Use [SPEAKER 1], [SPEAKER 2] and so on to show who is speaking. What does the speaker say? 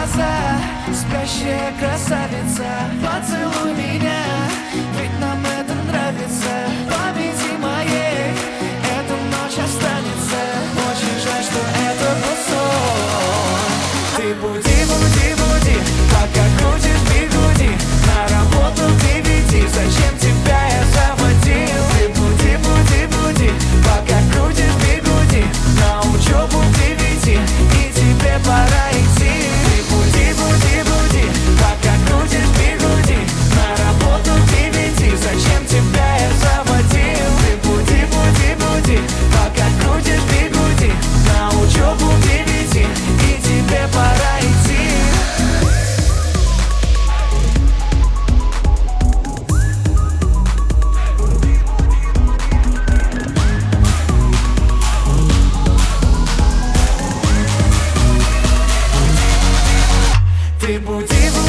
[SPEAKER 1] глаза, спящая красавица, поцелуй меня, ведь нам это нравится. В памяти моей эта ночь останется. Очень жаль, что это был сон. Ты буди, буди, буди, пока крутишь бигуди, на работу ты веди, зачем тебя я заводил? Ты буди, буди, буди, пока крутишь бигуди, на учебу ты веди, и тебе пора идти. Ты буди, буди, буди, пока крутишь бигуди, на работу ты веди, зачем тебя я заводил? Ты буди, буди, буди, пока крутишь бигуди, на учебу ты веди, и тебе пора идти. Ты буди, буди.